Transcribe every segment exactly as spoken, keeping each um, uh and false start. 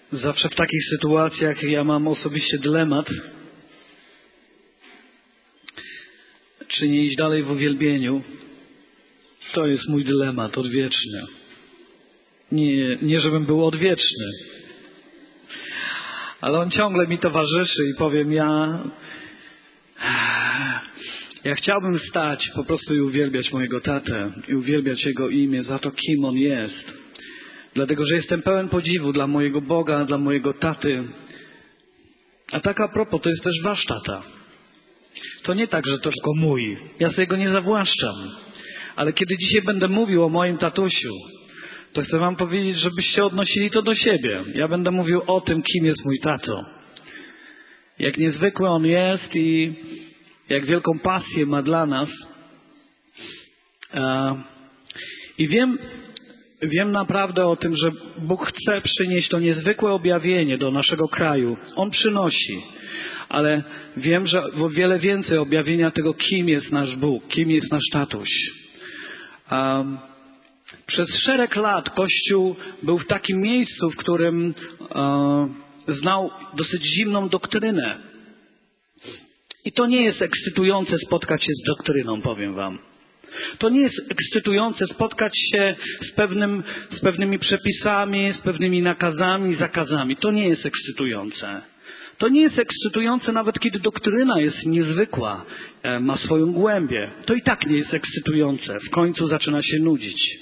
Zawsze w takich sytuacjach ja mam osobiście dylemat, czy nie iść dalej w uwielbieniu. To jest mój dylemat odwieczny. Nie, nie żebym był odwieczny, ale on ciągle mi towarzyszy i powiem ja, ja chciałbym stać po prostu i uwielbiać mojego tatę i uwielbiać Jego imię za to, kim On jest. Dlatego, że jestem pełen podziwu dla mojego Boga, dla mojego taty. A tak a propos, to jest też wasz tata. To nie tak, że to tylko mój. Ja sobie go nie zawłaszczam. Ale kiedy dzisiaj będę mówił o moim tatusiu, to chcę wam powiedzieć, żebyście odnosili to do siebie. Ja będę mówił o tym, kim jest mój tato. Jak niezwykły on jest i jak wielką pasję ma dla nas. I wiem, wiem naprawdę o tym, że Bóg chce przynieść to niezwykłe objawienie do naszego kraju. On przynosi. Ale wiem, że o wiele więcej objawienia tego, kim jest nasz Bóg, kim jest nasz tatuś. Um, przez szereg lat Kościół był w takim miejscu, w którym um, znał dosyć zimną doktrynę. I to nie jest ekscytujące spotkać się z doktryną, powiem wam. To nie jest ekscytujące spotkać się z, pewnym, z pewnymi przepisami, z pewnymi nakazami, zakazami. To nie jest ekscytujące. To nie jest ekscytujące nawet kiedy doktryna jest niezwykła, ma swoją głębię. To i tak nie jest ekscytujące. W końcu zaczyna się nudzić.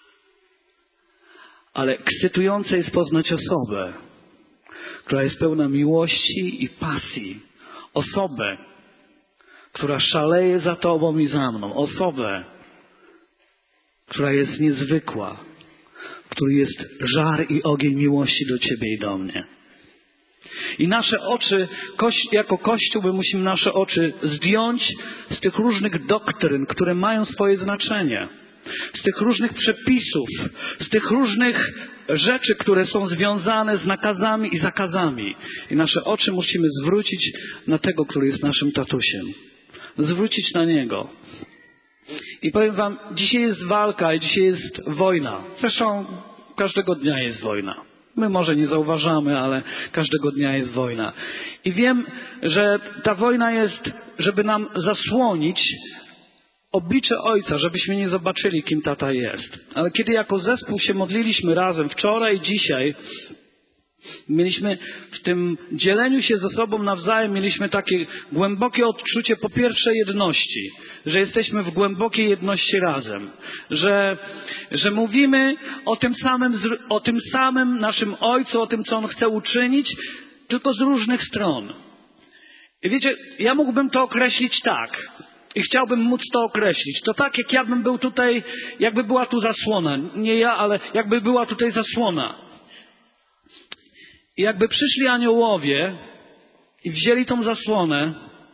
Ale ekscytujące jest poznać osobę, która jest pełna miłości i pasji. Osobę, która szaleje za tobą i za mną. Osobę, która jest niezwykła, w której jest żar i ogień miłości do ciebie i do mnie. I nasze oczy, jako Kościół, my musimy nasze oczy zdjąć z tych różnych doktryn, które mają swoje znaczenie. Z tych różnych przepisów, z tych różnych rzeczy, które są związane z nakazami i zakazami. I nasze oczy musimy zwrócić na tego, który jest naszym tatusiem. Zwrócić na Niego. I powiem wam, dzisiaj jest walka i dzisiaj jest wojna. Zresztą każdego dnia jest wojna. My może nie zauważamy, ale każdego dnia jest wojna. I wiem, że ta wojna jest, żeby nam zasłonić oblicze Ojca, żebyśmy nie zobaczyli, kim tata jest. Ale kiedy jako zespół się modliliśmy razem, wczoraj i dzisiaj, mieliśmy w tym dzieleniu się ze sobą nawzajem, mieliśmy takie głębokie odczucie po pierwsze jedności, że jesteśmy w głębokiej jedności razem, że, że mówimy o tym samym, o tym samym naszym Ojcu, o tym, co On chce uczynić, tylko z różnych stron. I wiecie, ja mógłbym to określić tak i chciałbym móc to określić. To tak, jak ja bym był tutaj, jakby była tu zasłona. Nie ja, ale jakby była tutaj zasłona. I jakby przyszli aniołowie i wzięli tą zasłonę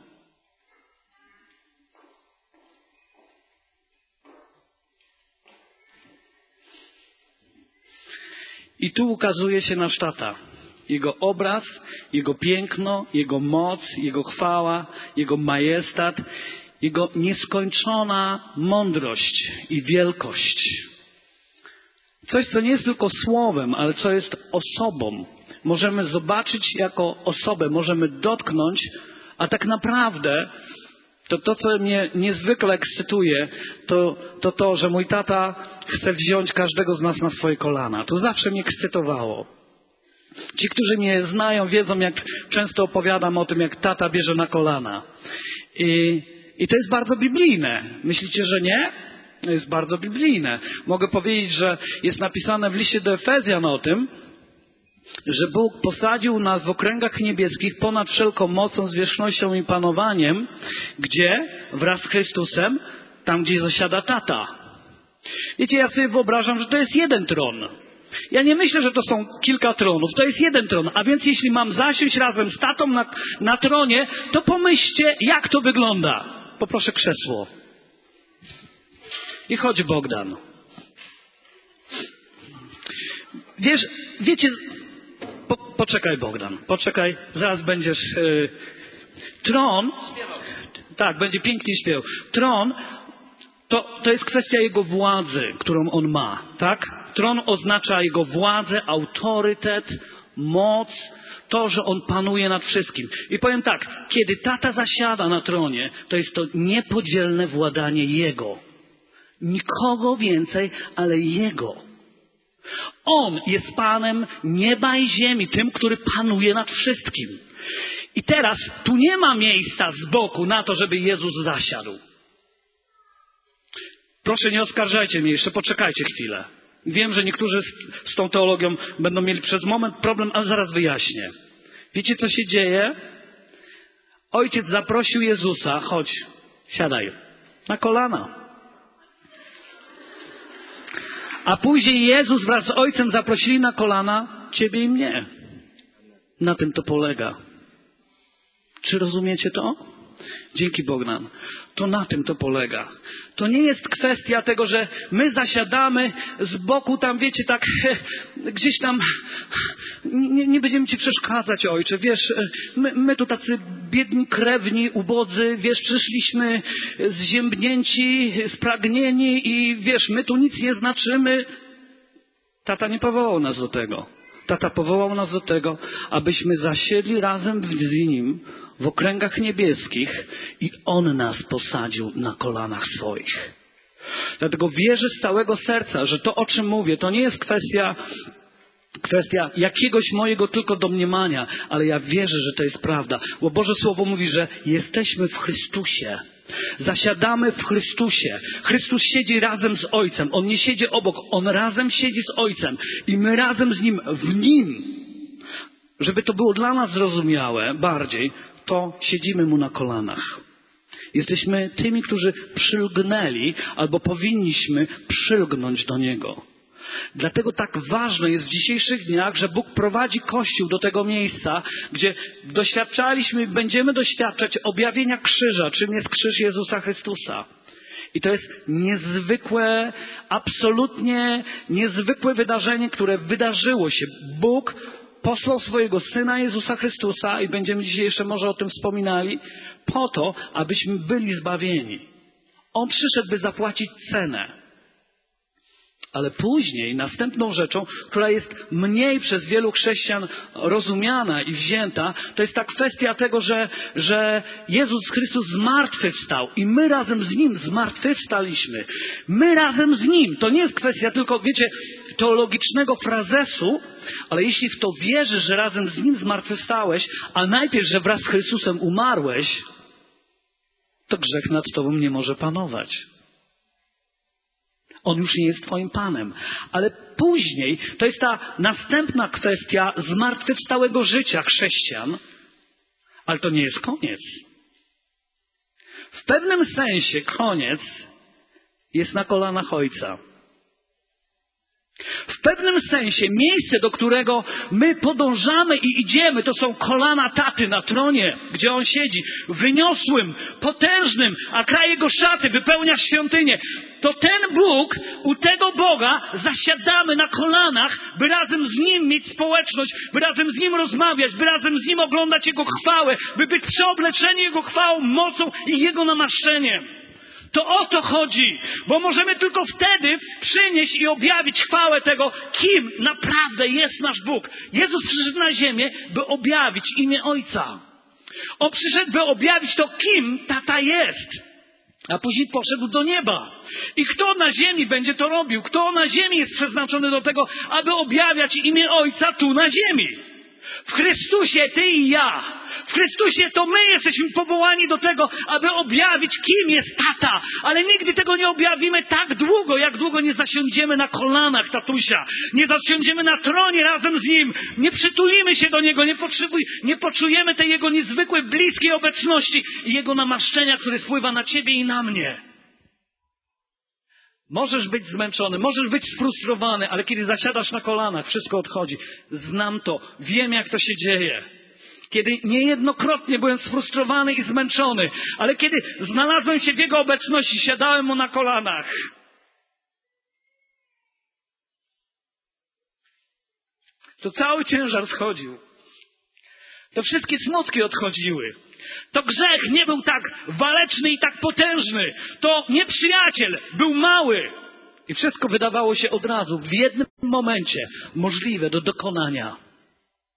i tu ukazuje się nasz tata. Jego obraz, Jego piękno, Jego moc, Jego chwała, Jego majestat, Jego nieskończona mądrość i wielkość. Coś, co nie jest tylko słowem, ale co jest osobą. Możemy zobaczyć jako osobę, możemy dotknąć, a tak naprawdę to, to co mnie niezwykle ekscytuje, to, to to, że mój tata chce wziąć każdego z nas na swoje kolana. To zawsze mnie ekscytowało. Ci, którzy mnie znają, wiedzą, jak często opowiadam o tym, jak tata bierze na kolana. I, i to jest bardzo biblijne. Myślicie, że nie? To jest bardzo biblijne. Mogę powiedzieć, że jest napisane w liście do Efezjan o tym, że Bóg posadził nas w okręgach niebieskich ponad wszelką mocą, zwierzchnością i panowaniem, gdzie wraz z Chrystusem, tam gdzie zasiada tata. Wiecie, ja sobie wyobrażam, że to jest jeden tron. Ja nie myślę, że to są kilka tronów, to jest jeden tron. A więc jeśli mam zasiąść razem z tatą na, na tronie, to pomyślcie, jak to wygląda. Poproszę krzesło. I chodź, Bogdan. Wiesz, wiecie... Po, poczekaj, Bogdan, poczekaj, zaraz będziesz... Yy, tron, tak, będzie pięknie śpiewał. Tron to, to jest kwestia Jego władzy, którą On ma, tak? Tron oznacza Jego władzę, autorytet, Moc, to, że On panuje nad wszystkim. I powiem tak, kiedy tata zasiada na tronie, to jest to niepodzielne władanie Jego. Nikogo więcej, ale Jego. On jest Panem nieba i ziemi, tym, który panuje nad wszystkim. I teraz tu nie ma miejsca z boku na to, żeby Jezus zasiadł. Proszę, nie oskarżajcie mnie, jeszcze poczekajcie chwilę. Wiem, że niektórzy z, z tą teologią będą mieli przez moment problem, ale zaraz wyjaśnię. Wiecie, co się dzieje? Ojciec zaprosił Jezusa, chodź, siadaj, na kolana. A później Jezus wraz z Ojcem zaprosili na kolana ciebie i mnie. Na tym to polega. Czy rozumiecie to? Dzięki Bogdan. To na tym to polega. To nie jest kwestia tego, że my zasiadamy z boku tam, wiecie, tak gdzieś tam, nie, nie będziemy ci przeszkadzać, Ojcze, wiesz, my, my tu tacy biedni, krewni, ubodzy, wiesz, przyszliśmy zziębnięci, spragnieni i wiesz, my tu nic nie znaczymy. Tata nie powołał nas do tego. Tata powołał nas do tego, abyśmy zasiedli razem z Nim w okręgach niebieskich i On nas posadził na kolanach swoich. Dlatego wierzę z całego serca, że to, o czym mówię, to nie jest kwestia, kwestia jakiegoś mojego tylko domniemania, ale ja wierzę, że to jest prawda. Bo Boże Słowo mówi, że jesteśmy w Chrystusie. Zasiadamy w Chrystusie. Chrystus siedzi razem z Ojcem. On nie siedzi obok. On razem siedzi z Ojcem. I my razem z Nim, w Nim. Żeby to było dla nas zrozumiałe bardziej, to siedzimy Mu na kolanach. Jesteśmy tymi, którzy przylgnęli albo powinniśmy przylgnąć do Niego. Dlatego tak ważne jest w dzisiejszych dniach, że Bóg prowadzi Kościół do tego miejsca, gdzie doświadczaliśmy i będziemy doświadczać objawienia krzyża, czym jest krzyż Jezusa Chrystusa. I to jest niezwykłe, absolutnie niezwykłe wydarzenie, które wydarzyło się. Bóg posłał swojego Syna Jezusa Chrystusa i będziemy dzisiaj jeszcze może o tym wspominali, po to, abyśmy byli zbawieni. On przyszedł, by zapłacić cenę. Ale później następną rzeczą, która jest mniej przez wielu chrześcijan rozumiana i wzięta, to jest ta kwestia tego, że, że Jezus Chrystus zmartwychwstał i my razem z Nim zmartwychwstaliśmy. My razem z Nim. To nie jest kwestia tylko, wiecie, teologicznego frazesu, ale jeśli w to wierzysz, że razem z Nim zmartwychwstałeś, a najpierw, że wraz z Chrystusem umarłeś, to grzech nad tobą nie może panować. On już nie jest twoim Panem. Ale później, to jest ta następna kwestia zmartwychwstałego życia chrześcijan, ale to nie jest koniec. W pewnym sensie koniec jest na kolanach Ojca. W pewnym sensie miejsce, do którego my podążamy i idziemy, to są kolana taty na tronie, gdzie On siedzi, wyniosłym, potężnym, a kraj Jego szaty wypełnia świątynię. To ten Bóg, u tego Boga zasiadamy na kolanach, by razem z Nim mieć społeczność, by razem z Nim rozmawiać, by razem z Nim oglądać Jego chwałę, by być przeobleczeni Jego chwałą, mocą i Jego namaszczeniem. To o to chodzi, bo możemy tylko wtedy przynieść i objawić chwałę tego, kim naprawdę jest nasz Bóg. Jezus przyszedł na ziemię, by objawić imię Ojca. On przyszedł, by objawić to, kim tata jest. A później poszedł do nieba. I kto na ziemi będzie to robił? Kto na ziemi jest przeznaczony do tego, aby objawiać imię Ojca tu na ziemi? W Chrystusie ty i ja. W Chrystusie to my jesteśmy powołani do tego, aby objawić, kim jest tata. Ale nigdy tego nie objawimy tak długo, jak długo nie zasiądziemy na kolanach tatusia. Nie zasiądziemy na tronie razem z Nim. Nie przytulimy się do Niego. Nie, nie poczujemy tej Jego niezwykłej, bliskiej obecności i Jego namaszczenia, które spływa na ciebie i na mnie. Możesz być zmęczony, możesz być sfrustrowany, ale kiedy zasiadasz na kolanach, wszystko odchodzi. Znam to, wiem jak to się dzieje. Kiedy niejednokrotnie byłem sfrustrowany i zmęczony, ale kiedy znalazłem się w Jego obecności, siadałem Mu na kolanach. To cały ciężar schodził. To wszystkie smutki odchodziły. To grzech nie był tak waleczny i tak potężny. To nieprzyjaciel był mały. I wszystko wydawało się od razu, w jednym momencie, możliwe do dokonania.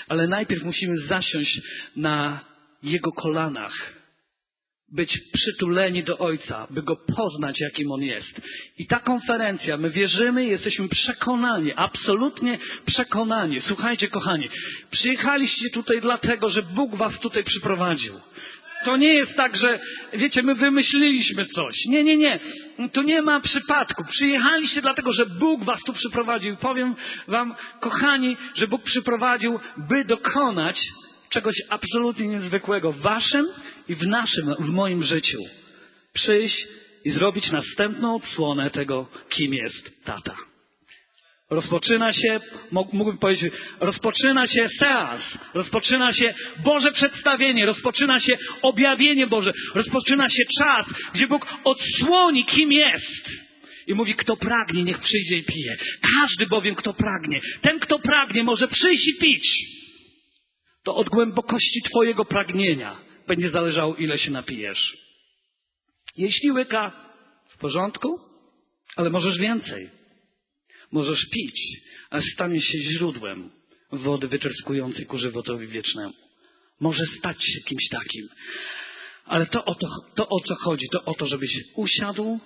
Ale najpierw musimy zasiąść na Jego kolanach, być przytuleni do Ojca, by Go poznać, jakim On jest. I ta konferencja, my wierzymy, jesteśmy przekonani, absolutnie przekonani. Słuchajcie, kochani, przyjechaliście tutaj dlatego, że Bóg was tutaj przyprowadził. To nie jest tak, że, wiecie, my wymyśliliśmy coś. Nie, nie, nie. To nie ma przypadku. Przyjechaliście dlatego, że Bóg was tu przyprowadził. Powiem wam, kochani, że Bóg przyprowadził, by dokonać czegoś absolutnie niezwykłego w waszym i w naszym, w moim życiu. Przyjść i zrobić następną odsłonę tego, kim jest tata. Rozpoczyna się, mógłbym powiedzieć, rozpoczyna się seans, rozpoczyna się Boże przedstawienie, rozpoczyna się objawienie Boże, rozpoczyna się czas, gdzie Bóg odsłoni, kim jest. I mówi, kto pragnie, niech przyjdzie i pije. Każdy bowiem, kto pragnie, ten, kto pragnie, może przyjść i pić. To od głębokości twojego pragnienia będzie zależało, ile się napijesz. Jeśli łyka, w porządku, ale możesz więcej. Możesz pić, aż stanie się źródłem wody wytrzyskującej ku żywotowi wiecznemu. Może stać się kimś takim. Ale to o, to, to o co chodzi, to o to, żebyś usiadł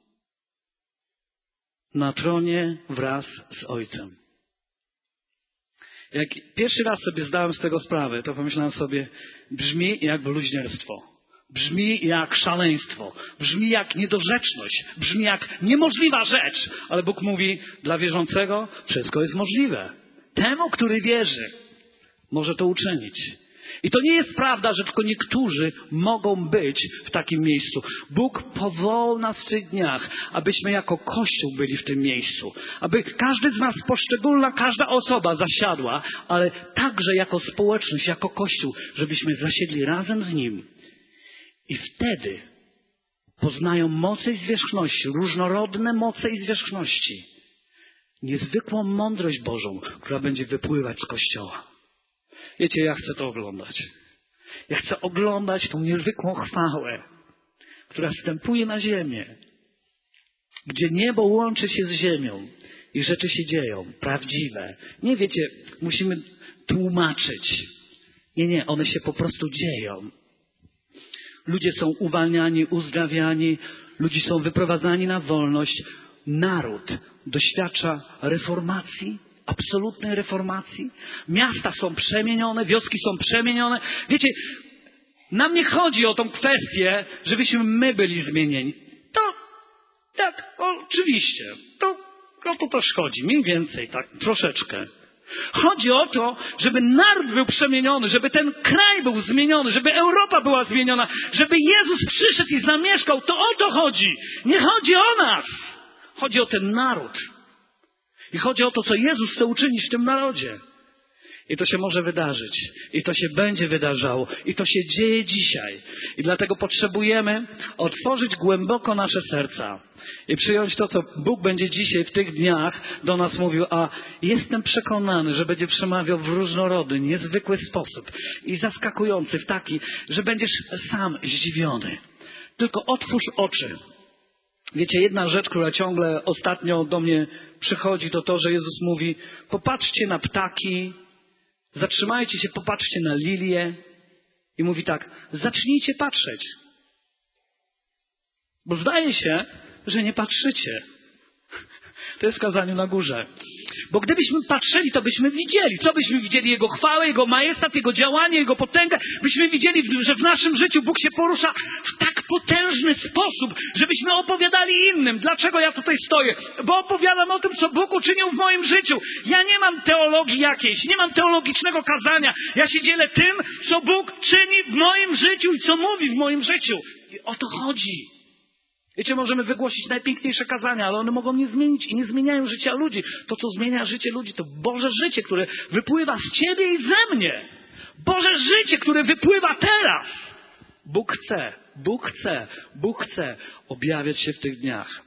na tronie wraz z Ojcem. Jak pierwszy raz sobie zdałem z tego sprawę, to pomyślałem sobie, brzmi jak bluźnierstwo. Brzmi jak szaleństwo, brzmi jak niedorzeczność, brzmi jak niemożliwa rzecz. Ale Bóg mówi, dla wierzącego wszystko jest możliwe. Temu, który wierzy, może to uczynić. I to nie jest prawda, że tylko niektórzy mogą być w takim miejscu. Bóg powołał nas w tych dniach, abyśmy jako Kościół byli w tym miejscu. Aby każdy z nas, poszczególna, każda osoba zasiadła, ale także jako społeczność, jako Kościół, żebyśmy zasiedli razem z Nim. I wtedy poznają moce i zwierzchności, różnorodne moce i zwierzchności. Niezwykłą mądrość Bożą, która będzie wypływać z Kościoła. Wiecie, ja chcę to oglądać. Ja chcę oglądać tą niezwykłą chwałę, która wstępuje na ziemię, gdzie niebo łączy się z ziemią i rzeczy się dzieją, prawdziwe. Nie wiecie, musimy tłumaczyć. Nie, nie, one się po prostu dzieją. Ludzie są uwalniani, uzdrawiani, ludzie są wyprowadzani na wolność. Naród doświadcza reformacji, absolutnej reformacji. Miasta są przemienione, wioski są przemienione. Wiecie, nam nie chodzi o tą kwestię, żebyśmy my byli zmienieni. To, tak, oczywiście, to o to też chodzi, mniej więcej, tak, troszeczkę. Chodzi o to, żeby naród był przemieniony, żeby ten kraj był zmieniony, żeby Europa była zmieniona, żeby Jezus przyszedł i zamieszkał. To o to chodzi. Nie chodzi o nas. Chodzi o ten naród. I chodzi o to, co Jezus chce uczynić w tym narodzie. I to się może wydarzyć. I to się będzie wydarzało. I to się dzieje dzisiaj. I dlatego potrzebujemy otworzyć głęboko nasze serca i przyjąć to, co Bóg będzie dzisiaj w tych dniach do nas mówił. A jestem przekonany, że będzie przemawiał w różnorodny, niezwykły sposób i zaskakujący, w taki, że będziesz sam zdziwiony. Tylko otwórz oczy. Wiecie, jedna rzecz, która ciągle ostatnio do mnie przychodzi, to to, że Jezus mówi, popatrzcie na ptaki, zatrzymajcie się, popatrzcie na lilię. I mówi tak, zacznijcie patrzeć. Bo zdaje się, że nie patrzycie. To jest w kazaniu na górze. Bo gdybyśmy patrzyli, to byśmy widzieli. Co byśmy widzieli? Jego chwałę, Jego majestat, Jego działanie, Jego potęgę. Byśmy widzieli, że w naszym życiu Bóg się porusza w tak potężny sposób, żebyśmy opowiadali innym. Dlaczego ja tutaj stoję? Bo opowiadam o tym, co Bóg uczynił w moim życiu. Ja nie mam teologii jakiejś, nie mam teologicznego kazania. Ja się dzielę tym, co Bóg czyni w moim życiu i co mówi w moim życiu. I o to chodzi. Wiecie, możemy wygłosić najpiękniejsze kazania, ale one mogą nie zmienić i nie zmieniają życia ludzi. To, co zmienia życie ludzi, to Boże życie, które wypływa z Ciebie i ze mnie. Boże życie, które wypływa teraz. Bóg chce, Bóg chce, Bóg chce objawiać się w tych dniach.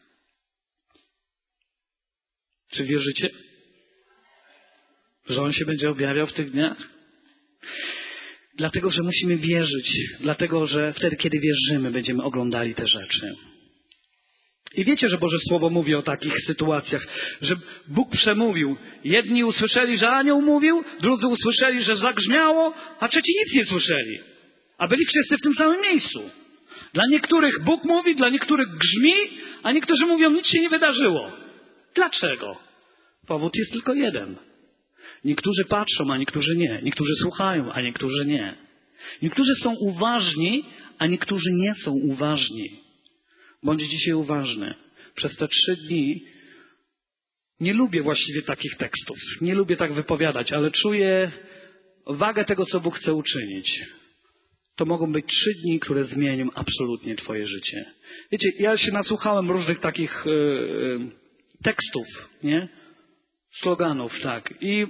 Czy wierzycie, że On się będzie objawiał w tych dniach? Dlatego, że musimy wierzyć. Dlatego, że wtedy, kiedy wierzymy, będziemy oglądali te rzeczy. I wiecie, że Boże Słowo mówi o takich sytuacjach, że Bóg przemówił. Jedni usłyszeli, że anioł mówił, drudzy usłyszeli, że zagrzmiało, a trzeci nic nie słyszeli. A byli wszyscy w tym samym miejscu. Dla niektórych Bóg mówi, dla niektórych grzmi, a niektórzy mówią, nic się nie wydarzyło. Dlaczego? Powód jest tylko jeden. Niektórzy patrzą, a niektórzy nie. Niektórzy słuchają, a niektórzy nie. Niektórzy są uważni, a niektórzy nie są uważni. Bądź dzisiaj uważny. Przez te trzy dni nie lubię właściwie takich tekstów. Nie lubię tak wypowiadać, ale czuję wagę tego, co Bóg chce uczynić. To mogą być trzy dni, które zmienią absolutnie twoje życie. Wiecie, ja się nasłuchałem różnych takich yy, tekstów, nie? Sloganów, tak. I,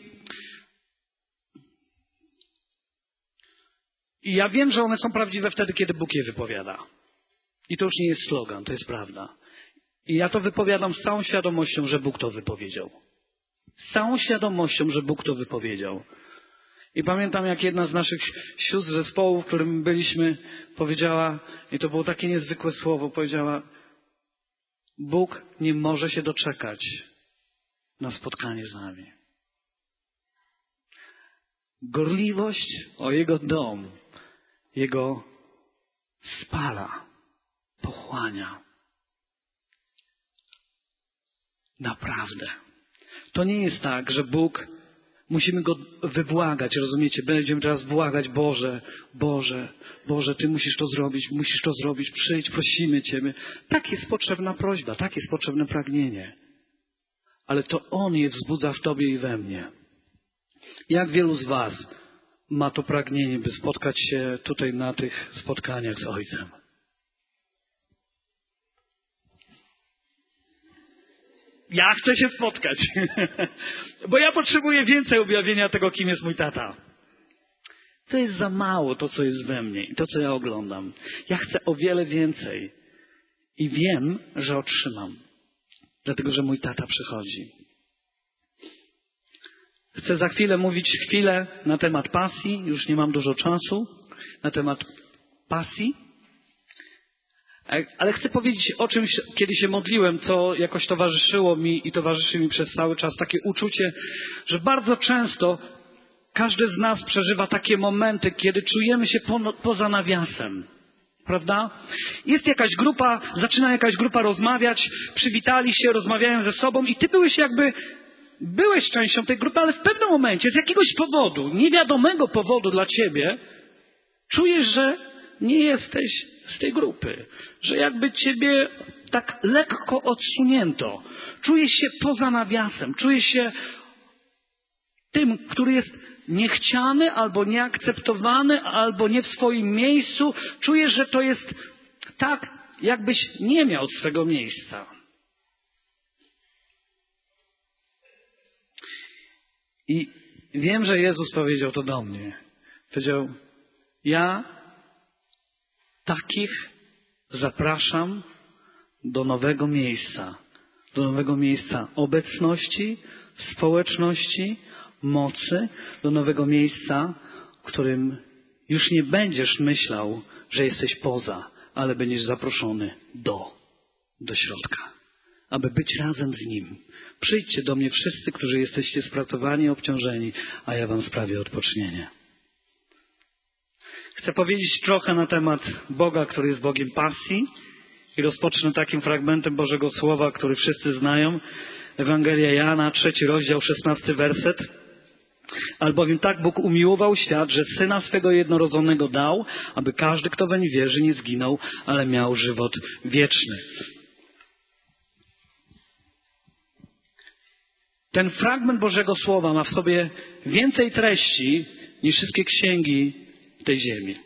I ja wiem, że one są prawdziwe wtedy, kiedy Bóg je wypowiada. I to już nie jest slogan, to jest prawda. I ja to wypowiadam z całą świadomością, że Bóg to wypowiedział. Z całą świadomością, że Bóg to wypowiedział. I pamiętam, jak jedna z naszych sióstr zespołu, w którym byliśmy, powiedziała, i to było takie niezwykłe słowo, powiedziała: Bóg nie może się doczekać na spotkanie z nami. Gorliwość o Jego dom, Jego spala, pochłania. Naprawdę. To nie jest tak, że Bóg, musimy Go wybłagać, rozumiecie? Będziemy teraz błagać, Boże, Boże, Boże, Ty musisz to zrobić, musisz to zrobić, przyjdź, prosimy Ciebie. Tak jest potrzebna prośba, tak jest potrzebne pragnienie. Ale to On je wzbudza w Tobie i we mnie. Jak wielu z Was ma to pragnienie, by spotkać się tutaj na tych spotkaniach z Ojcem? Ja chcę się spotkać, bo ja potrzebuję więcej objawienia tego, kim jest mój tata. To jest za mało, to, co jest we mnie i to, co ja oglądam. Ja chcę o wiele więcej i wiem, że otrzymam, dlatego, że mój tata przychodzi. Chcę za chwilę mówić chwilę na temat pasji, już nie mam dużo czasu, na temat pasji. Ale chcę powiedzieć o czymś, kiedy się modliłem, co jakoś towarzyszyło mi i towarzyszy mi przez cały czas. Takie uczucie, że bardzo często każdy z nas przeżywa takie momenty, kiedy czujemy się po, poza nawiasem. Prawda? Jest jakaś grupa, zaczyna jakaś grupa rozmawiać, przywitali się, rozmawiają ze sobą i ty byłeś jakby, byłeś częścią tej grupy, ale w pewnym momencie z jakiegoś powodu, niewiadomego powodu dla ciebie, czujesz, że nie jesteś z tej grupy. Że jakby ciebie tak lekko odsunięto. Czujesz się poza nawiasem. Czujesz się tym, który jest niechciany, albo nieakceptowany, albo nie w swoim miejscu. Czujesz, że to jest tak, jakbyś nie miał swego miejsca. I wiem, że Jezus powiedział to do mnie. Powiedział: ja takich zapraszam do nowego miejsca. Do nowego miejsca obecności, społeczności, mocy. Do nowego miejsca, w którym już nie będziesz myślał, że jesteś poza, ale będziesz zaproszony do, do środka. Aby być razem z Nim. Przyjdźcie do mnie wszyscy, którzy jesteście spracowani i obciążeni, a ja wam sprawię odpocznienie. Chcę powiedzieć trochę na temat Boga, który jest Bogiem pasji i rozpocznę takim fragmentem Bożego Słowa, który wszyscy znają. Ewangelia Jana, trzeci rozdział, szesnasty werset. Albowiem tak Bóg umiłował świat, że Syna swego jednorodzonego dał, aby każdy, kto weń wierzy, nie zginął, ale miał żywot wieczny. Ten fragment Bożego Słowa ma w sobie więcej treści niż wszystkie księgi tej ziemi.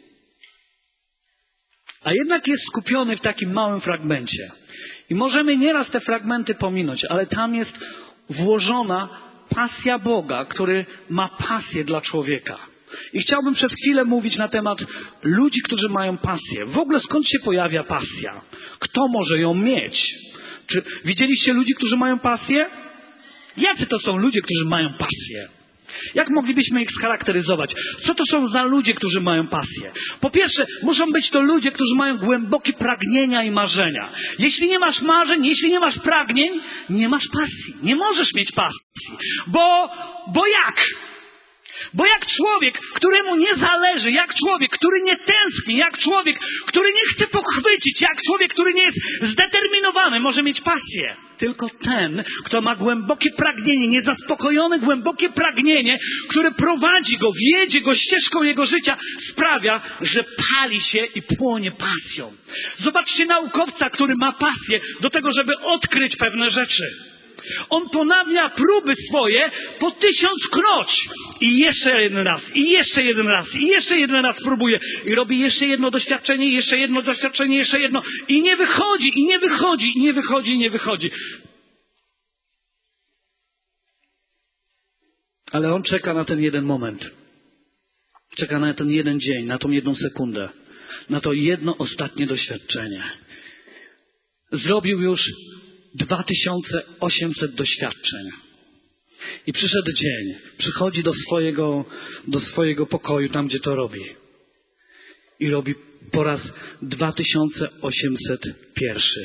A jednak jest skupiony w takim małym fragmencie. I możemy nieraz te fragmenty pominąć, ale tam jest włożona pasja Boga, który ma pasję dla człowieka. I chciałbym przez chwilę mówić na temat ludzi, którzy mają pasję. W ogóle skąd się pojawia pasja? Kto może ją mieć? Czy widzieliście ludzi, którzy mają pasję? Jacy to są ludzie, którzy mają pasję? Jak moglibyśmy ich scharakteryzować? Co to są za ludzie, którzy mają pasję? Po pierwsze, muszą być to ludzie, którzy mają głębokie pragnienia i marzenia. Jeśli nie masz marzeń, jeśli nie masz pragnień, nie masz pasji. Nie możesz mieć pasji. Bo, bo jak? Bo jak człowiek, któremu nie zależy, jak człowiek, który nie tęskni, jak człowiek, który nie chce pochwycić, jak człowiek, który nie jest zdeterminowany, może mieć pasję. Tylko ten, kto ma głębokie pragnienie, niezaspokojone głębokie pragnienie, które prowadzi go, wiedzie go ścieżką jego życia, sprawia, że pali się i płonie pasją. Zobaczcie naukowca, który ma pasję do tego, żeby odkryć pewne rzeczy. On ponawia próby swoje po tysiąckroć. I jeszcze jeden raz, i jeszcze jeden raz, i jeszcze jeden raz próbuje. I robi jeszcze jedno doświadczenie, jeszcze jedno doświadczenie, jeszcze jedno. I nie wychodzi, i nie wychodzi, i nie wychodzi, i nie wychodzi. Ale on czeka na ten jeden moment. Czeka na ten jeden dzień, na tą jedną sekundę. Na to jedno ostatnie doświadczenie. Zrobił już dwa tysiące osiemset doświadczeń. I przyszedł dzień. Przychodzi do swojego, do swojego pokoju, tam gdzie to robi. I robi po raz dwa tysiące osiemset pierwszy.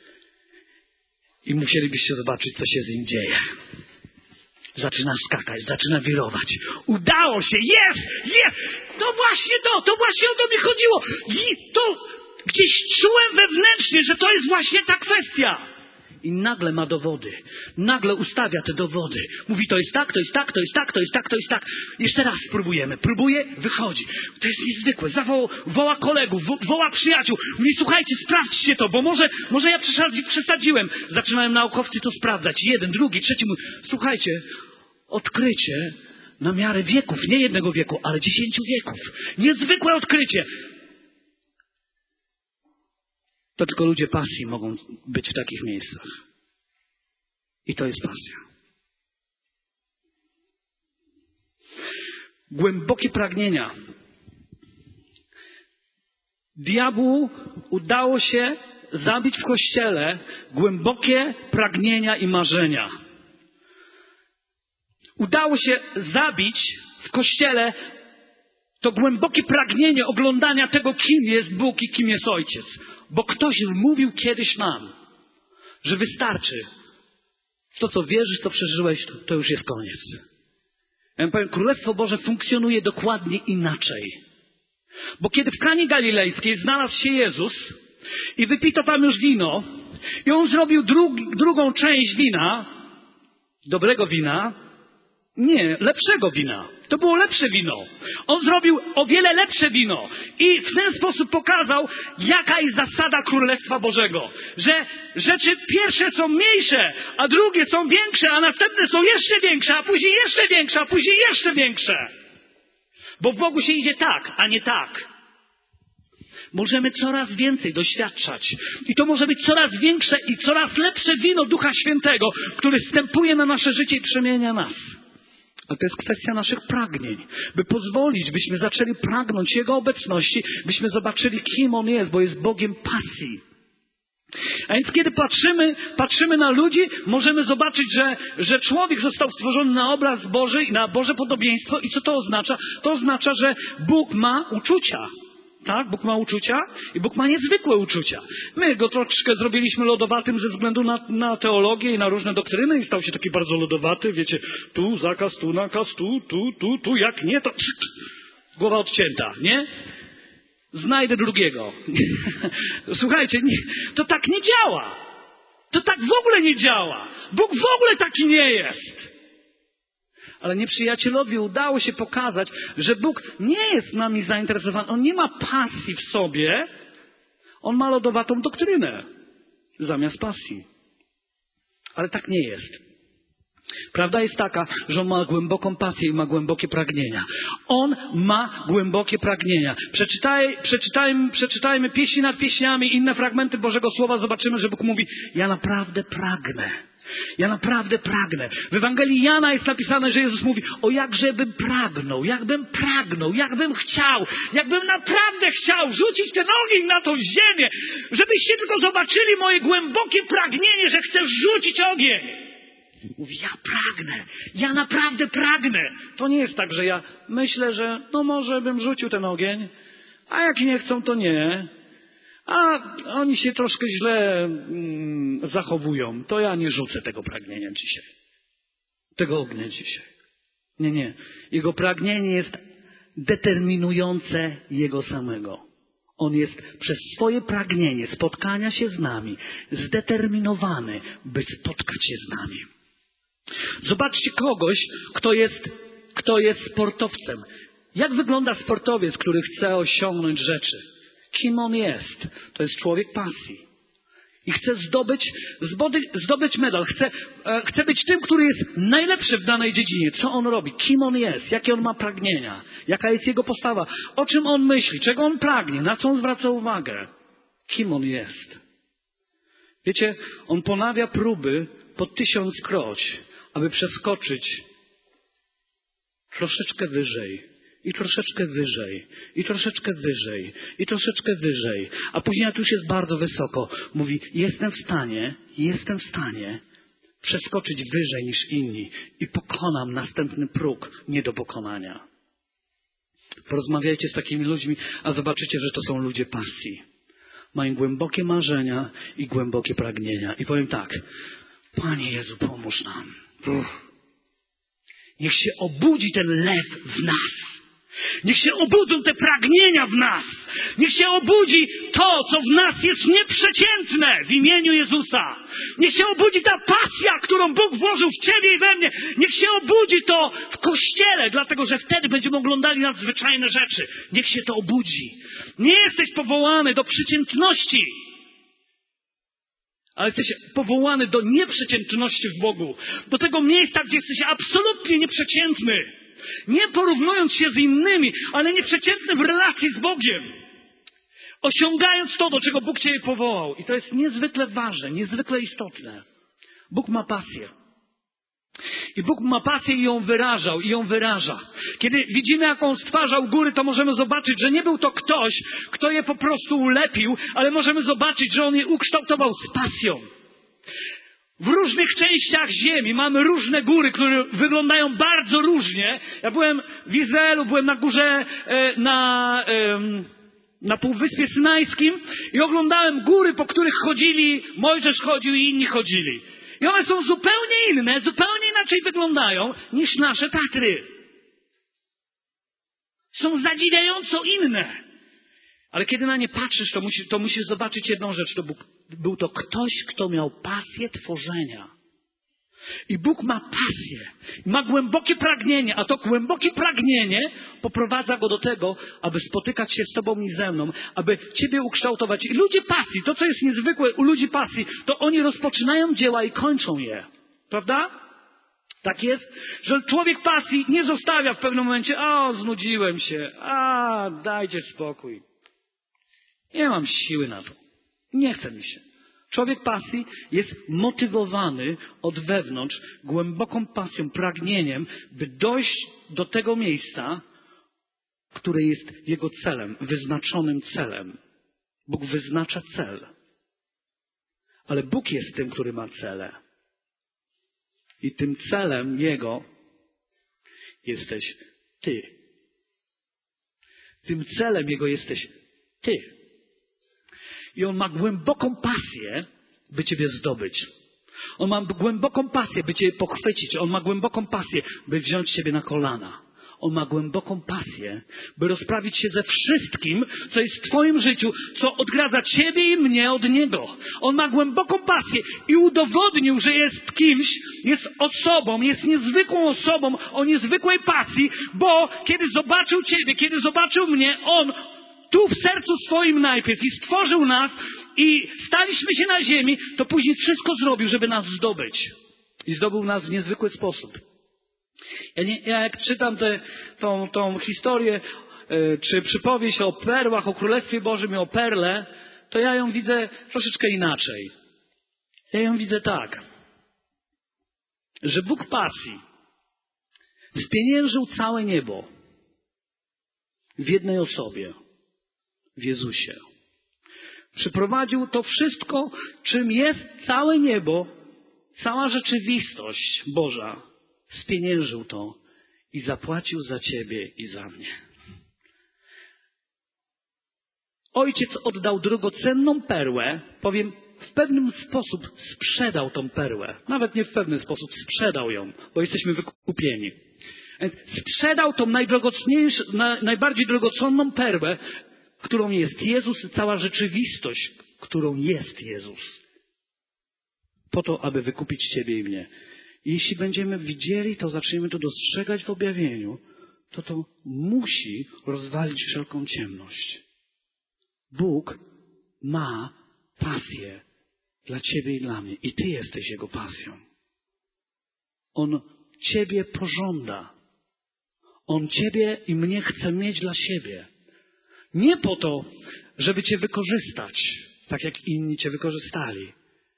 I musielibyście zobaczyć, co się z nim dzieje. Zaczyna skakać, zaczyna wirować. Udało się! Jest! Jest! To właśnie to! To właśnie o to mi chodziło! I to gdzieś czułem wewnętrznie, że to jest właśnie ta kwestia. I nagle ma dowody. Nagle ustawia te dowody. Mówi, to jest tak, to jest tak, to jest tak, to jest tak, to jest tak. Jeszcze raz spróbujemy. Próbuje, wychodzi. To jest niezwykłe. Zawoła, woła kolegów, wo, woła przyjaciół. Mówi, słuchajcie, sprawdźcie to, bo może, może ja przesadziłem. Zaczynają naukowcy to sprawdzać. Jeden, drugi, trzeci mówi, słuchajcie, odkrycie na miarę wieków. Nie jednego wieku, ale dziesięciu wieków. Niezwykłe odkrycie. To tylko ludzie pasji mogą być w takich miejscach. I to jest pasja. Głębokie pragnienia. Diabłu udało się zabić w Kościele głębokie pragnienia i marzenia. Udało się zabić w Kościele to głębokie pragnienie oglądania tego, kim jest Bóg i kim jest Ojciec. Bo ktoś mówił kiedyś nam, że wystarczy. W to, co wierzysz, co przeżyłeś, to, to już jest koniec. Ja powiem, Królestwo Boże funkcjonuje dokładnie inaczej. Bo kiedy w Kanie Galilejskiej znalazł się Jezus i wypito tam już wino i On zrobił drugi, drugą część wina, dobrego wina, nie, lepszego wina. To było lepsze wino. On zrobił o wiele lepsze wino. I w ten sposób pokazał, jaka jest zasada Królestwa Bożego. Że rzeczy pierwsze są mniejsze, a drugie są większe, a następne są jeszcze większe, a później jeszcze większe, a później jeszcze większe. Bo w Bogu się idzie tak, a nie tak. Możemy coraz więcej doświadczać. I to może być coraz większe i coraz lepsze wino Ducha Świętego, które wstępuje na nasze życie i przemienia nas. Ale to jest kwestia naszych pragnień. By pozwolić, byśmy zaczęli pragnąć Jego obecności, byśmy zobaczyli, kim On jest, bo jest Bogiem pasji. A więc kiedy patrzymy, patrzymy na ludzi, możemy zobaczyć, że, że człowiek został stworzony na obraz Boży i na Boże podobieństwo. I co to oznacza? To oznacza, że Bóg ma uczucia. Tak? Bóg ma uczucia i Bóg ma niezwykłe uczucia. My go troszkę zrobiliśmy lodowatym ze względu na, na teologię i na różne doktryny i stał się taki bardzo lodowaty. Wiecie, tu zakaz, tu nakaz, tu, tu, tu, tu, jak nie, to głowa odcięta, nie? Znajdę drugiego. Słuchajcie, nie, to tak nie działa. To tak w ogóle nie działa. Bóg w ogóle taki nie jest. Ale nieprzyjacielowi udało się pokazać, że Bóg nie jest nami zainteresowany. On nie ma pasji w sobie. On ma lodowatą doktrynę zamiast pasji. Ale tak nie jest. Prawda jest taka, że On ma głęboką pasję i ma głębokie pragnienia. On ma głębokie pragnienia. Przeczytaj, przeczytajmy, przeczytajmy pieśni nad pieśniami, inne fragmenty Bożego Słowa. Zobaczymy, że Bóg mówi, ja naprawdę pragnę. Ja naprawdę pragnę. W Ewangelii Jana jest napisane, że Jezus mówi, o jakżebym pragnął, jakbym pragnął, jakbym chciał, jakbym naprawdę chciał rzucić ten ogień na tą ziemię, żebyście tylko zobaczyli moje głębokie pragnienie, że chcę rzucić ogień. Mówi, ja pragnę, ja naprawdę pragnę. To nie jest tak, że ja myślę, że no może bym rzucił ten ogień, a jak nie chcą, to nie. A oni się troszkę źle mm, zachowują, to ja nie rzucę tego pragnienia dzisiaj. Tego ognia dzisiaj. Nie, nie. Jego pragnienie jest determinujące Jego samego. On jest przez swoje pragnienie spotkania się z nami zdeterminowany, by spotkać się z nami. Zobaczcie kogoś, kto jest, kto jest sportowcem. Jak wygląda sportowiec, który chce osiągnąć rzeczy? Kim on jest? To jest człowiek pasji. I chce zdobyć, zdobyć medal. Chce, e, chce być tym, który jest najlepszy w danej dziedzinie. Co on robi? Kim on jest? Jakie on ma pragnienia? Jaka jest jego postawa? O czym on myśli? Czego on pragnie? Na co on zwraca uwagę? Kim on jest? Wiecie, on ponawia próby po tysiąckroć, aby przeskoczyć troszeczkę wyżej. I troszeczkę wyżej, i troszeczkę wyżej, i troszeczkę wyżej. A później, jak już jest bardzo wysoko, mówi, jestem w stanie, jestem w stanie przeskoczyć wyżej niż inni i pokonam następny próg nie do pokonania. Porozmawiajcie z takimi ludźmi, a zobaczycie, że to są ludzie pasji. Mają głębokie marzenia i głębokie pragnienia. I powiem tak, Panie Jezu, pomóż nam. Uff. Niech się obudzi ten lew w nas. Niech się obudzą te pragnienia w nas. Niech się obudzi to, co w nas jest nieprzeciętne w imieniu Jezusa. Niech się obudzi ta pasja, którą Bóg włożył w Ciebie i we mnie. Niech się obudzi to w Kościele, dlatego że wtedy będziemy oglądali nadzwyczajne rzeczy. Niech się to obudzi. Nie jesteś powołany do przeciętności, ale jesteś powołany do nieprzeciętności w Bogu. Do tego miejsca, gdzie jesteś absolutnie nieprzeciętny. Nie porównując się z innymi, ale nieprzeciętny w relacji z Bogiem. Osiągając to, do czego Bóg Cię powołał. I to jest niezwykle ważne, niezwykle istotne. Bóg ma pasję. I Bóg ma pasję i ją wyrażał, i ją wyraża. Kiedy widzimy, jak On stwarzał góry, to możemy zobaczyć, że nie był to ktoś, kto je po prostu ulepił, ale możemy zobaczyć, że On je ukształtował z pasją. W różnych częściach ziemi mamy różne góry, które wyglądają bardzo różnie. Ja byłem w Izraelu, byłem na górze, na, na Półwyspie Synajskim i oglądałem góry, po których chodzili, Mojżesz chodził i inni chodzili. I one są zupełnie inne, zupełnie inaczej wyglądają niż nasze Tatry. Są zadziwiająco inne. Ale kiedy na nie patrzysz, to musisz, to musisz zobaczyć jedną rzecz. To był, był to ktoś, kto miał pasję tworzenia. I Bóg ma pasję. Ma głębokie pragnienie, a to głębokie pragnienie poprowadza Go do tego, aby spotykać się z Tobą i ze mną, aby Ciebie ukształtować. I ludzie pasji, to co jest niezwykłe u ludzi pasji, to oni rozpoczynają dzieła i kończą je. Prawda? Tak jest, że człowiek pasji nie zostawia w pewnym momencie, o, znudziłem się, a, dajcie spokój. Nie mam siły na to. Nie chce mi się. Człowiek pasji jest motywowany od wewnątrz głęboką pasją, pragnieniem, by dojść do tego miejsca, które jest jego celem, wyznaczonym celem. Bóg wyznacza cel. Ale Bóg jest tym, który ma cele. I tym celem Jego jesteś Ty. Tym celem Jego jesteś Ty. I On ma głęboką pasję, by Ciebie zdobyć. On ma głęboką pasję, by Cię pochwycić. On ma głęboką pasję, by wziąć Ciebie na kolana. On ma głęboką pasję, by rozprawić się ze wszystkim, co jest w Twoim życiu, co odgradza Ciebie i mnie od Niego. On ma głęboką pasję i udowodnił, że jest kimś, jest osobą, jest niezwykłą osobą o niezwykłej pasji, bo kiedy zobaczył Ciebie, kiedy zobaczył mnie, On tu w sercu swoim najpierw i stworzył nas i staliśmy się na ziemi, to później wszystko zrobił, żeby nas zdobyć. I zdobył nas w niezwykły sposób. Ja, nie, ja jak czytam tę tą, tą historię, yy, czy przypowieść o perłach, o Królestwie Bożym i o perle, to ja ją widzę troszeczkę inaczej. Ja ją widzę tak, że Bóg pasji spieniężył całe niebo w jednej osobie, w Jezusie. Przyprowadził to wszystko, czym jest całe niebo, cała rzeczywistość Boża spieniężył to i zapłacił za ciebie i za mnie. Ojciec oddał drogocenną perłę, powiem, w pewnym sposób sprzedał tą perłę. Nawet nie w pewny sposób, sprzedał ją, bo jesteśmy wykupieni. Sprzedał tą najdrogocenniejszą, najbardziej drogocenną perłę, którą jest Jezus i cała rzeczywistość, którą jest Jezus. Po to, aby wykupić ciebie i mnie. I jeśli będziemy widzieli to, zaczniemy to dostrzegać w objawieniu, to to musi rozwalić wszelką ciemność. Bóg ma pasję dla ciebie i dla mnie. I ty jesteś Jego pasją. On ciebie pożąda. On ciebie i mnie chce mieć dla siebie. Nie po to, żeby cię wykorzystać, tak jak inni cię wykorzystali.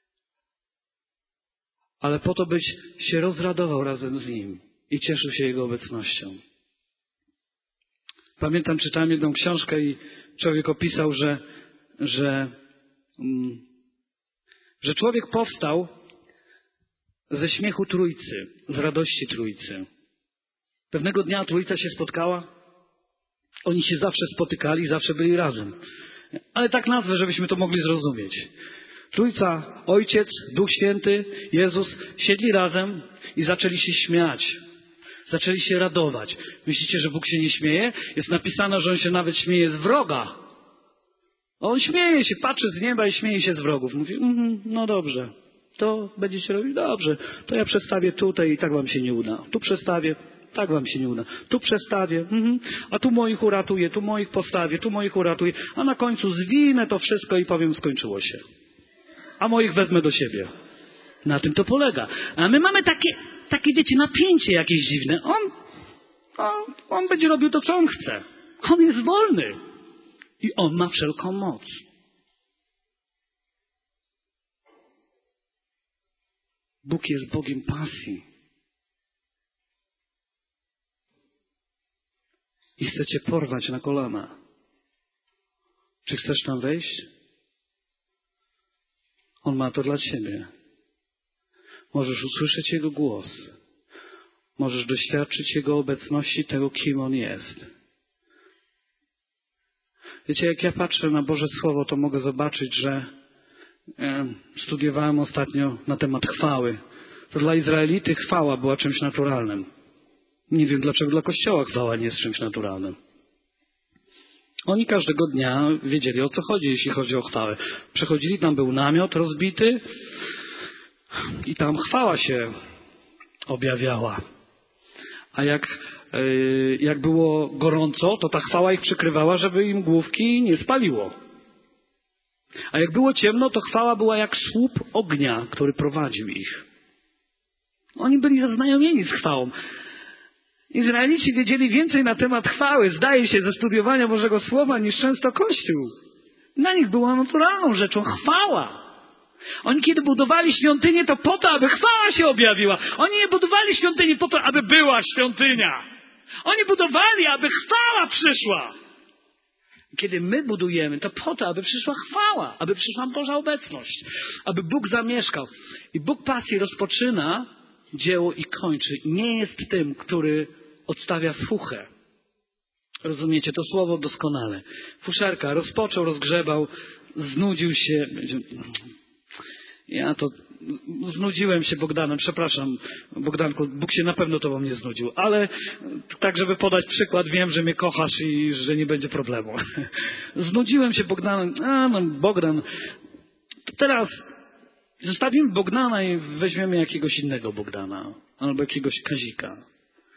Ale po to, byś się rozradował razem z Nim i cieszył się Jego obecnością. Pamiętam, czytałem jedną książkę i człowiek opisał, że, że, że człowiek powstał ze śmiechu Trójcy, z radości Trójcy. Pewnego dnia Trójca się spotkała. Oni się zawsze spotykali, zawsze byli razem. Ale tak nazwę, żebyśmy to mogli zrozumieć. Trójca, Ojciec, Duch Święty, Jezus siedli razem i zaczęli się śmiać. Zaczęli się radować. Myślicie, że Bóg się nie śmieje? Jest napisane, że On się nawet śmieje z wroga. On śmieje się, patrzy z nieba i śmieje się z wrogów. Mówi, mm, no dobrze, to będziecie robić dobrze. To ja przestawię tutaj i tak wam się nie uda. Tu przestawię, tak wam się nie uda. Tu przestawię, mhm. A tu moich uratuję, tu moich postawię, tu moich uratuję. A na końcu zwinę to wszystko i powiem, skończyło się. A moich wezmę do siebie. Na tym to polega. A my mamy takie, takie wiecie, napięcie jakieś dziwne. On, on, on będzie robił to, co on chce. On jest wolny. I on ma wszelką moc. Bóg jest Bogiem pasji. I chce cię porwać na kolana. Czy chcesz tam wejść? On ma to dla ciebie. Możesz usłyszeć Jego głos. Możesz doświadczyć Jego obecności, tego, kim On jest. Wiecie, jak ja patrzę na Boże Słowo, to mogę zobaczyć, że e, studiowałem ostatnio na temat chwały. To dla Izraelity chwała była czymś naturalnym. Nie wiem, dlaczego dla Kościoła chwała nie jest czymś naturalnym. Oni każdego dnia wiedzieli, o co chodzi, jeśli chodzi o chwałę. Przechodzili, tam był namiot rozbity i tam chwała się objawiała. A jak, yy, jak było gorąco, to ta chwała ich przykrywała, żeby im główki nie spaliło. A jak było ciemno, to chwała była jak słup ognia, który prowadził ich. Oni byli zaznajomieni z chwałą. Izraelici wiedzieli więcej na temat chwały, zdaje się, ze studiowania Bożego Słowa, niż często Kościół. Dla nich była naturalną rzeczą chwała. Oni kiedy budowali świątynię, to po to, aby chwała się objawiła. Oni nie budowali świątyni po to, aby była świątynia. Oni budowali, aby chwała przyszła. Kiedy my budujemy, to po to, aby przyszła chwała, aby przyszła Boża obecność, aby Bóg zamieszkał. I Bóg pasji rozpoczyna dzieło i kończy. Nie jest tym, który odstawia fuchę. Rozumiecie? To słowo doskonale. Fuszerka rozpoczął, rozgrzebał, znudził się. Ja to znudziłem się Bogdanem. Przepraszam, Bogdanku, Bóg się na pewno tobą nie znudził. Ale tak, żeby podać przykład, wiem, że mnie kochasz i że nie będzie problemu. Znudziłem się Bogdanem. A, no Bogdan. Teraz zostawimy Bogdana i weźmiemy jakiegoś innego Bogdana. Albo jakiegoś Kazika.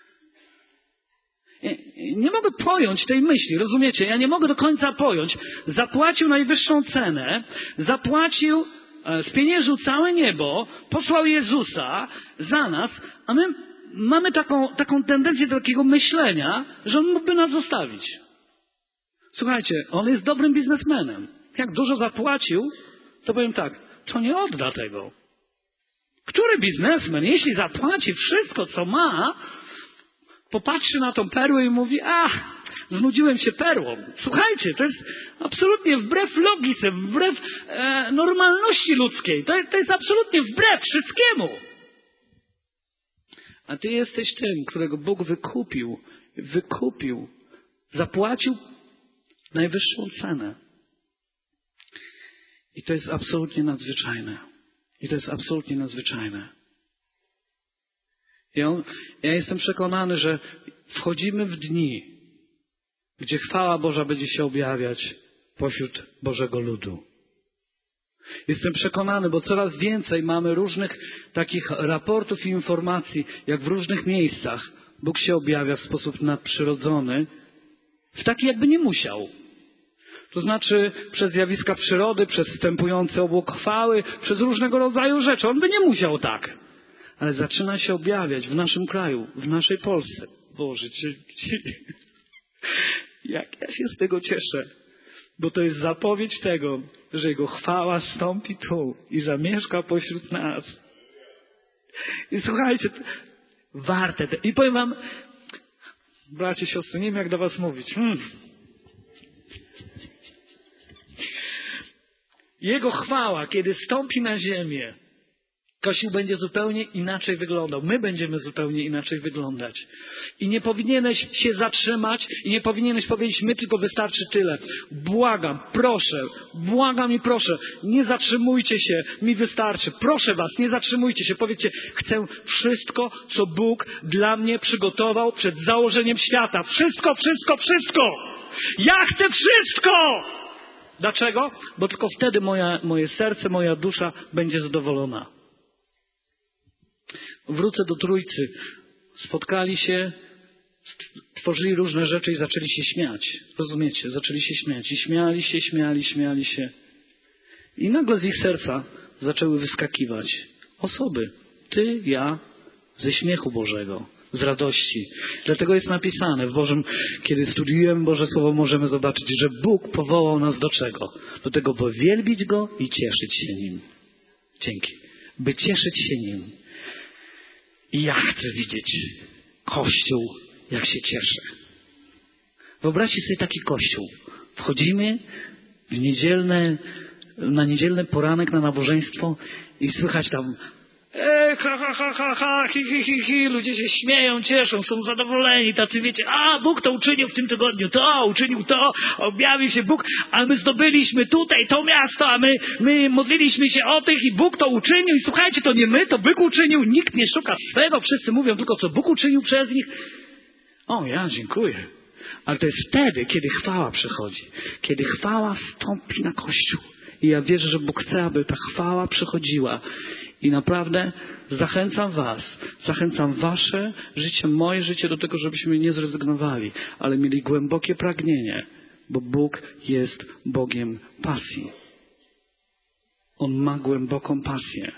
Nie mogę pojąć tej myśli, rozumiecie? Ja nie mogę do końca pojąć. Zapłacił najwyższą cenę, zapłacił, spieniężył całe niebo, posłał Jezusa za nas, a my mamy taką, taką tendencję do takiego myślenia, że On mógłby nas zostawić. Słuchajcie, On jest dobrym biznesmenem. Jak dużo zapłacił, to powiem tak, to nie odda tego. Który biznesmen, jeśli zapłaci wszystko, co ma, popatrzy na tą perłę i mówi, a, znudziłem się perłą. Słuchajcie, to jest absolutnie wbrew logice, wbrew e, normalności ludzkiej. To, to jest absolutnie wbrew wszystkiemu. A ty jesteś tym, którego Bóg wykupił, wykupił, zapłacił najwyższą cenę. I to jest absolutnie nadzwyczajne. I to jest absolutnie nadzwyczajne. Ja, ja jestem przekonany, że wchodzimy w dni, gdzie chwała Boża będzie się objawiać pośród Bożego ludu. Jestem przekonany, bo coraz więcej mamy różnych takich raportów i informacji, jak w różnych miejscach Bóg się objawia w sposób nadprzyrodzony, w taki jakby nie musiał. To znaczy przez zjawiska przyrody, przez wstępujący obłok chwały, przez różnego rodzaju rzeczy. On by nie musiał tak. Ale zaczyna się objawiać w naszym kraju, w naszej Polsce. Boże, ci, ci... jak ja się z tego cieszę. Bo to jest zapowiedź tego, że Jego chwała stąpi tu i zamieszka pośród nas. I słuchajcie, warte te... I powiem wam, bracie, siostry, nie wiem jak do was mówić. Hmm. Jego chwała, kiedy stąpi na ziemię, Kościół będzie zupełnie inaczej wyglądał. My będziemy zupełnie inaczej wyglądać. I nie powinieneś się zatrzymać i nie powinieneś powiedzieć, my tylko wystarczy tyle. Błagam, proszę, błagam i proszę, nie zatrzymujcie się, mi wystarczy. Proszę was, nie zatrzymujcie się. Powiedzcie, chcę wszystko, co Bóg dla mnie przygotował przed założeniem świata. Wszystko, wszystko, wszystko! Ja chcę wszystko! Dlaczego? Bo tylko wtedy moja, moje serce, moja dusza będzie zadowolona. Wrócę do Trójcy. Spotkali się, tworzyli różne rzeczy i zaczęli się śmiać. Rozumiecie? Zaczęli się śmiać. I śmiali się, śmiali, śmiali się. I nagle z ich serca zaczęły wyskakiwać osoby. Ty, ja, ze śmiechu Bożego, z radości. Dlatego jest napisane w Bożym, kiedy studiujemy Boże Słowo, możemy zobaczyć, że Bóg powołał nas do czego? Do tego, by wielbić Go i cieszyć się Nim. Dzięki. By cieszyć się Nim. I ja chcę widzieć Kościół, jak się cieszy. Wyobraźcie sobie taki Kościół. Wchodzimy w niedzielne, na niedzielny poranek na nabożeństwo i słychać tam Ej, ha, ha, ha, ha, ha, hi, hi, hi, hi. Ludzie się śmieją, cieszą, są zadowoleni. Tacy wiecie, a Bóg to uczynił w tym tygodniu, to uczynił to, objawił się Bóg, a my zdobyliśmy tutaj to miasto, a my, my modliliśmy się o tych i Bóg to uczynił. I słuchajcie, to nie my, to Bóg uczynił. Nikt nie szuka swego, wszyscy mówią tylko, co Bóg uczynił przez nich. O, ja dziękuję. Ale to jest wtedy, kiedy chwała przychodzi. Kiedy chwała stąpi na Kościół. I ja wierzę, że Bóg chce, aby ta chwała przychodziła. I naprawdę zachęcam was, zachęcam wasze życie, moje życie do tego, żebyśmy nie zrezygnowali, ale mieli głębokie pragnienie, bo Bóg jest Bogiem pasji. On ma głęboką pasję.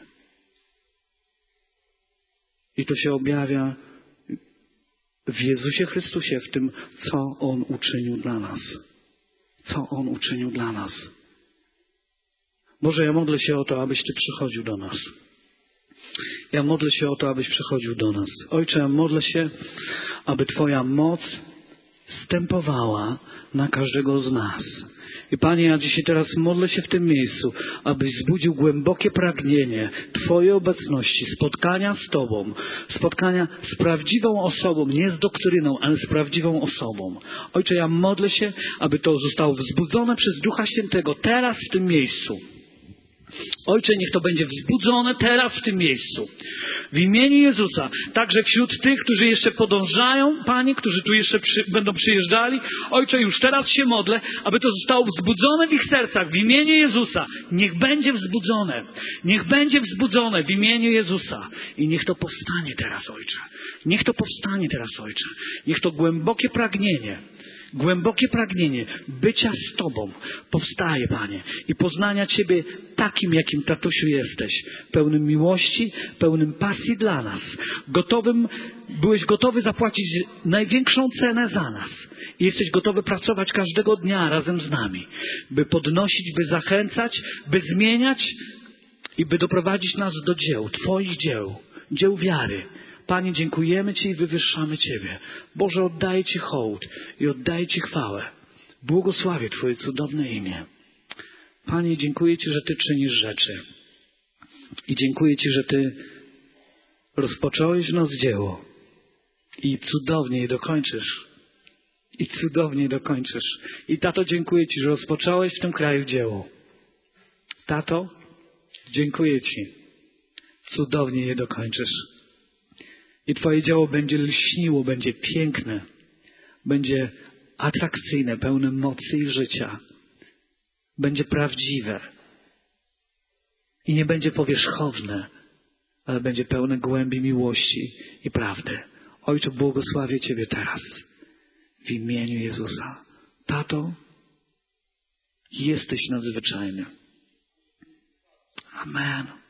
I to się objawia w Jezusie Chrystusie, w tym, co On uczynił dla nas. Co On uczynił dla nas. Boże, ja modlę się o to, abyś Ty przychodził do nas. Ja modlę się o to, abyś przychodził do nas. Ojcze, ja modlę się, aby Twoja moc stępowała na każdego z nas. I Panie, ja dzisiaj teraz modlę się w tym miejscu, abyś wzbudził głębokie pragnienie Twojej obecności, spotkania z Tobą, spotkania z prawdziwą osobą, nie z doktryną, ale z prawdziwą osobą. Ojcze, ja modlę się, aby to zostało wzbudzone przez Ducha Świętego teraz w tym miejscu. Ojcze, niech to będzie wzbudzone teraz w tym miejscu. W imieniu Jezusa, także wśród tych, którzy jeszcze podążają, Panie, którzy tu jeszcze przy, będą przyjeżdżali. Ojcze, już teraz się modlę, aby to zostało wzbudzone w ich sercach. W imieniu Jezusa. Niech będzie wzbudzone. Niech będzie wzbudzone w imieniu Jezusa. I niech to powstanie teraz, Ojcze. Niech to powstanie teraz, Ojcze. Niech to głębokie pragnienie, głębokie pragnienie bycia z Tobą powstaje, Panie, i poznania Ciebie takim, jakim, tatusiu, jesteś. Pełnym miłości, pełnym pasji dla nas. Gotowym, byłeś gotowy zapłacić największą cenę za nas. I jesteś gotowy pracować każdego dnia razem z nami, by podnosić, by zachęcać, by zmieniać i by doprowadzić nas do dzieł, Twoich dzieł, dzieł wiary. Panie, dziękujemy Ci i wywyższamy Ciebie. Boże, oddaję Ci hołd i oddaję Ci chwałę. Błogosławię Twoje cudowne imię. Panie, dziękuję Ci, że Ty czynisz rzeczy. I dziękuję Ci, że Ty rozpocząłeś w nas dzieło i cudownie je dokończysz. I cudownie je dokończysz. I Tato, dziękuję Ci, że rozpocząłeś w tym kraju dzieło. Tato, dziękuję Ci. Cudownie je dokończysz. I Twoje dzieło będzie lśniło, będzie piękne, będzie atrakcyjne, pełne mocy i życia. Będzie prawdziwe. I nie będzie powierzchowne, ale będzie pełne głębi miłości i prawdy. Ojcze, błogosławię Ciebie teraz w imieniu Jezusa. Tato, jesteś nadzwyczajny. Amen.